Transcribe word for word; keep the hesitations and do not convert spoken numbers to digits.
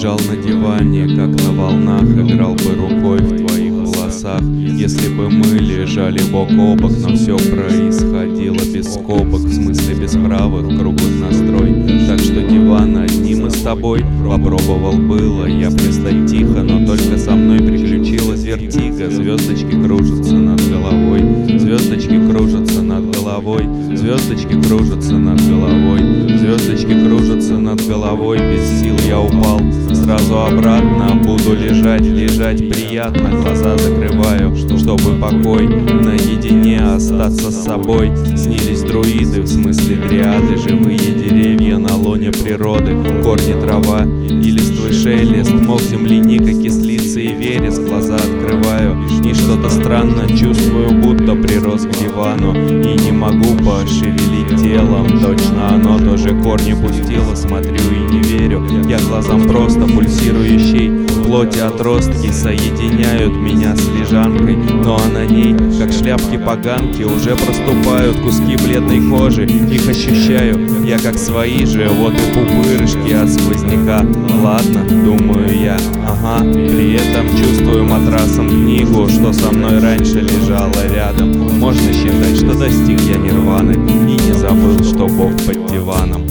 лежал на диване, как на волнах, играл бы рукой в твоих волосах. Если бы мы лежали бок о бок, но все происходило без скобок, в смысле без правых, круглый настрой. Так что диван одни мы с тобой. Попробовал было я пристать тихо, но только со мной приключилась вертига. Звездочки кружатся над головой, звездочки кружатся над головой, звездочки кружатся над головой, звездочки кружатся над головой. Без сил я упал сразу обратно. Буду лежать, лежать приятно. Глаза закрываю, чтобы покой, наедине остаться с собой. Снились друиды, в смысле дриады, живые деревья на лоне природы, корни, трава и листвы шелест, мох земляника, кислица и вереск. Глаза открываю и что-то странно чувствую, будто прирос к дивану и не могу пошевелить телом. Точно оно тоже корни пустило, смотрю и не верю я глазам, просто пульсирующей плоти отростки соединяют меня с лежанкой, но а на ней, как шляпки-поганки, уже проступают куски бледной кожи. Их ощущаю я как свои же, вот и пупырышки от сквозняка. Ладно, думаю я, ага, при этом чувствую матрасом книгу, что со мной раньше лежала рядом. Можно считать, что достиг я нирваны и не забыл, что Бог под диваном.